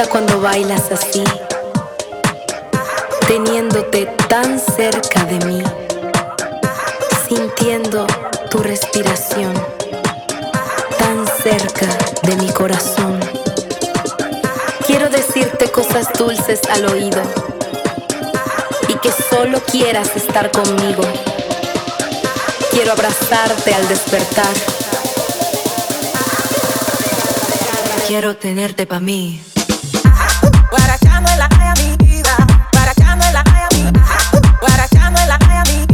gusta cuando bailas así, teniéndote tan cerca de mí, sintiendo tu respiración tan cerca de mi corazón. Quiero decirte cosas dulces al oído y que solo quieras estar conmigo. Quiero abrazarte al despertar. Quiero tenerte pa' mí. Guarachando en la playa mi vida, guarachando en la playa mi vida, guarachando en la playa mi vida.